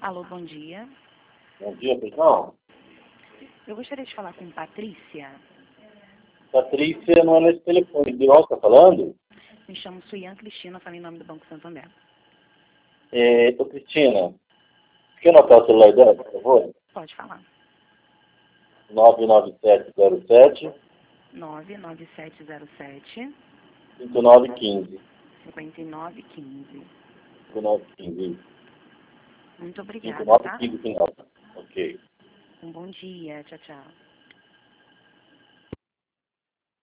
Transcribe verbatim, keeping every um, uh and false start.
Alô, bom dia. Bom dia, pessoal. Eu gostaria de falar com Patrícia. Patrícia não é nesse telefone. De onde está falando? Me chamo Suian Cristina, falo em nome do Banco Santander. É, ô, Cristina, quer anotar o celular dela, por favor? Pode falar. nove nove sete zero sete nove nove sete zero sete cinco nove um cinco. cinco nove um cinco. cinco nove um cinco. Muito cinco obrigada, nove tá? um cinco final. Ok. Um bom dia. Tchau, tchau.